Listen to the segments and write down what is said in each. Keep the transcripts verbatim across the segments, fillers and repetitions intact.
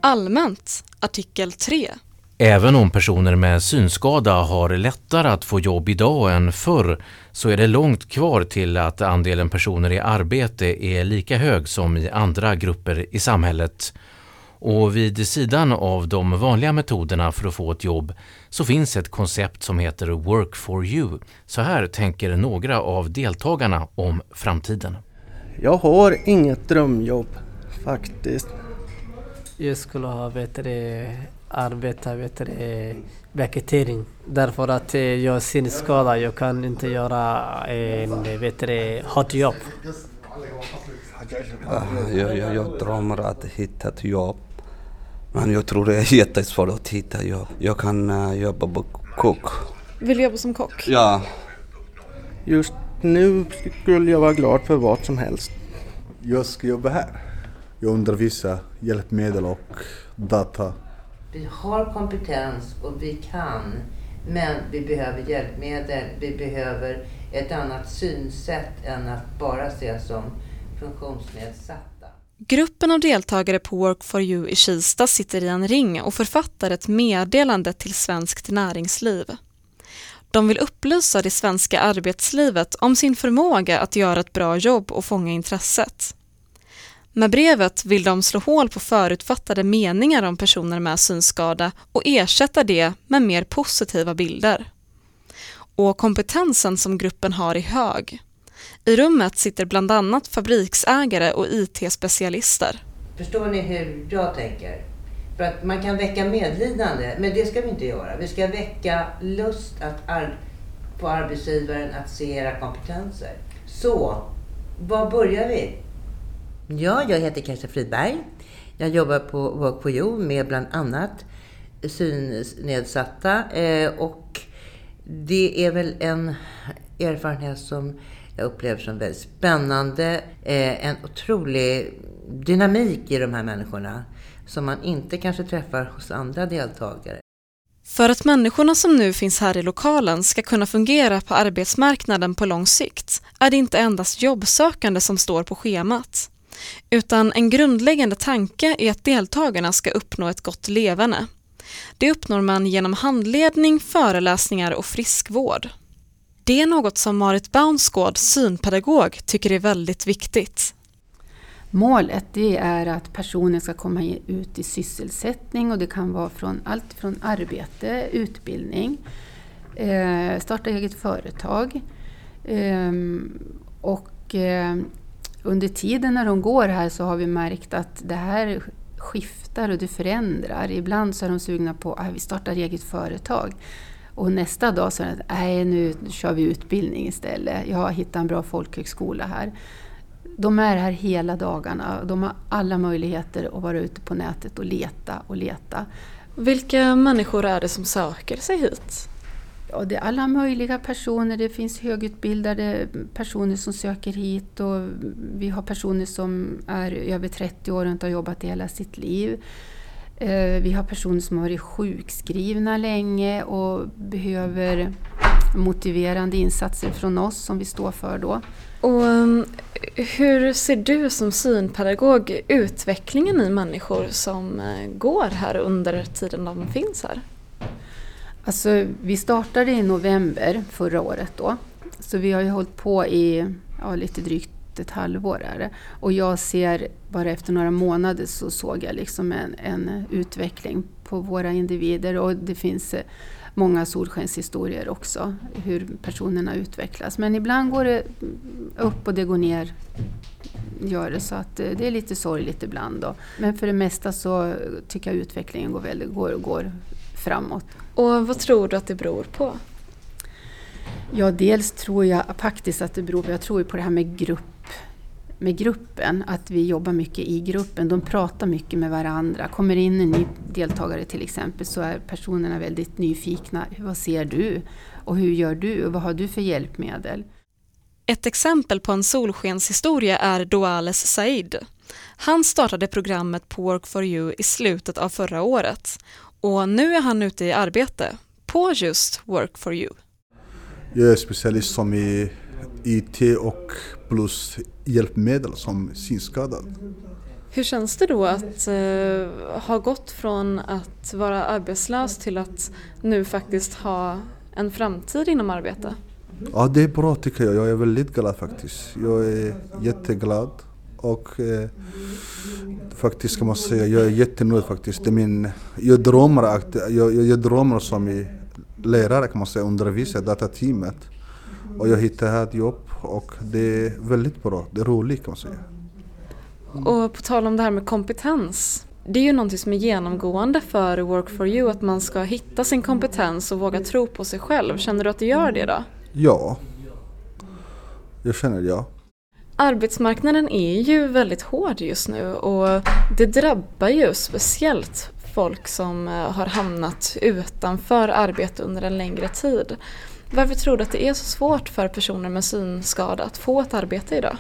Allmänt, artikel tre. Även om personer med synskada har lättare att få jobb idag än förr så är det långt kvar till att andelen personer i arbete är lika hög som i andra grupper i samhället. Och vid sidan av de vanliga metoderna för att få ett jobb så finns ett koncept som heter Work for you. Så här tänker några av deltagarna om framtiden. Jag har inget drömjobb faktiskt. Jag skulle ha bättre arbeta, bättre rekrytering. Därför att jag är synskadad, jag kan inte göra en bättre hot jobb. Jag, jag, jag drömmer att hitta ett jobb. Men jag tror det är jättesvårt att hitta jobb. Jag kan uh, jobba på kock. Vill du jobba som kock? Ja. Just nu skulle jag vara glad för vad som helst. Jag ska jobba här. Jag undervisar hjälpmedel och data. Vi har kompetens och vi kan, men vi behöver hjälpmedel. Vi behöver ett annat synsätt än att bara se som funktionsnedsatta. Gruppen av deltagare på Work for you i Kista sitter i en ring och författar ett meddelande till Svenskt Näringsliv. De vill upplysa det svenska arbetslivet om sin förmåga att göra ett bra jobb och fånga intresset. Med brevet vill de slå hål på förutfattade meningar om personer med synskada och ersätta det med mer positiva bilder. Och kompetensen som gruppen har är hög. I rummet sitter bland annat fabriksägare och I T-specialister. Förstår ni hur jag tänker? För att man kan väcka medlidande, men det ska vi inte göra. Vi ska väcka lust att ar- på arbetsgivaren att se era kompetenser. Så, var börjar vi? Ja, jag heter Kerstin Fridberg. Jag jobbar på Work for you med bland annat synnedsatta. Och det är väl en erfarenhet som jag upplever som väldigt spännande. En otrolig dynamik i de här människorna som man inte kanske träffar hos andra deltagare. För att människorna som nu finns här i lokalen ska kunna fungera på arbetsmarknaden på lång sikt är det inte endast jobbsökande som står på schemat. Utan en grundläggande tanke är att deltagarna ska uppnå ett gott levande. Det uppnår man genom handledning, föreläsningar och friskvård. Det är något som Marit Baunsgård, synpedagog, tycker är väldigt viktigt. Målet det är att personen ska komma ut i sysselsättning och det kan vara från allt från arbete, utbildning, eh, starta eget företag eh, och eh, under tiden när de går här så har vi märkt att det här skiftar och det förändrar. Ibland så är de sugna på att vi startar eget företag. Och nästa dag så är det nej, nu kör vi utbildning istället. Jag har hittat en bra folkhögskola här. De är här hela dagarna. De har alla möjligheter att vara ute på nätet och leta och leta. Vilka människor är det som söker sig hit? Ja, det är alla möjliga personer. Det finns högutbildade personer som söker hit och vi har personer som är över trettio år och inte har jobbat hela sitt liv. Vi har personer som har varit sjukskrivna länge och behöver motiverande insatser från oss som vi står för då. Och hur ser du som synpedagog utvecklingen i människor som går här under tiden de finns här? Alltså, vi startade i november förra året då. Så vi har ju hållit på i ja, lite drygt ett halvår är det. Och jag ser, bara efter några månader så såg jag liksom en, en utveckling på våra individer. Och det finns många solskenshistorier också, hur personerna utvecklas. Men ibland går det upp och det går ner, gör det, så att det är lite sorgligt ibland då. Men för det mesta så tycker jag utvecklingen går, väldigt, går, går framåt. Och vad tror du att det beror på? Ja, dels tror jag faktiskt att det beror på, jag tror på det här med grupp, med gruppen, att vi jobbar mycket i gruppen. De pratar mycket med varandra. Kommer in en ny deltagare till exempel så är personerna väldigt nyfikna. Vad ser du? Och hur gör du? Och vad har du för hjälpmedel? Ett exempel på en solskenshistoria är Doales Said. Han startade programmet på Work for you i slutet av förra året. Och nu är han ute i arbete på just Work for you. Jag är specialist som i I T och plus hjälpmedel som synskadad. Hur känns det då att eh, ha gått från att vara arbetslös till att nu faktiskt ha en framtid inom arbete? Ja, det är bra tycker jag. Jag är väldigt glad faktiskt. Jag är jätteglad och eh, faktiskt kan man säga jag är jättenöjd faktiskt. Det är min, jag drömmer att jag, jag, jag drömmer som i lärare kan man säga, undervisar datateamet. Och jag hittade här ett jobb och det är väldigt bra. Det är roligt kan man säga. Och på tal om det här med kompetens. Det är ju någonting som är genomgående för Work for You, att man ska hitta sin kompetens och våga tro på sig själv. Känner du att du gör det då? Ja, jag känner ja. Arbetsmarknaden är ju väldigt hård just nu och det drabbar ju speciellt folk som har hamnat utanför arbete under en längre tid. Varför tror du att det är så svårt för personer med synskada att få ett arbete idag?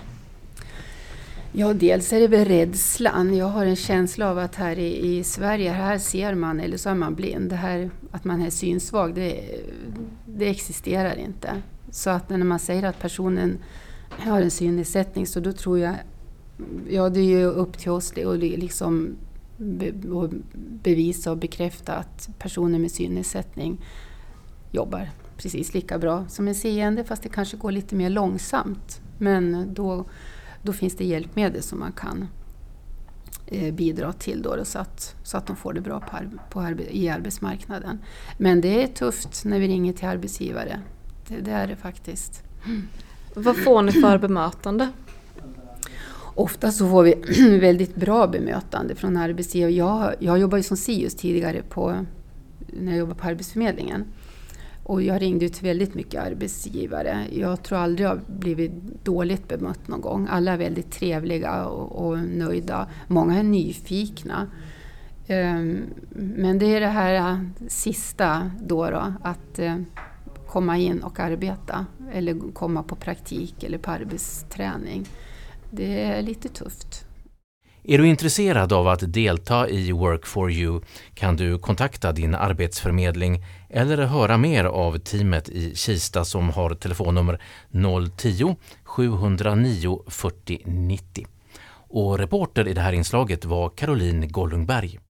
Ja, dels är det väl rädslan. Jag har en känsla av att här i, i Sverige, här ser man, eller så är man blind. Det här att man är synsvag, det, det existerar inte. Så att när man säger att personen har en synnedsättning, så då tror jag, ja det är ju upp till oss att liksom be, och bevisa och bekräfta att personer med synnedsättning jobbar precis lika bra som en seende, fast det kanske går lite mer långsamt. Men då Då finns det hjälpmedel som man kan eh, bidra till då, så, att, så att de får det bra på, arbe, på arbe, i arbetsmarknaden. Men det är tufft när vi ringer till arbetsgivare. Det, det är det faktiskt. Mm. Vad får ni för bemötande? Ofta så får vi väldigt bra bemötande från arbetsgivare. Jag, jag jobbade som S I U S tidigare på, när jag jobbade på Arbetsförmedlingen. Och jag ringde till väldigt mycket arbetsgivare. Jag tror aldrig jag har blivit dåligt bemött någon gång. Alla är väldigt trevliga och, och nöjda. Många är nyfikna. Um, men det är det här sista då, då att uh, komma in och arbeta. Eller komma på praktik eller på arbetsträning. Det är lite tufft. Är du intresserad av att delta i Work for You kan du kontakta din arbetsförmedling eller höra mer av teamet i Kista som har telefonnummer noll tio sju noll nio fyrtio nittio. Och reporter i det här inslaget var Caroline Gollungberg.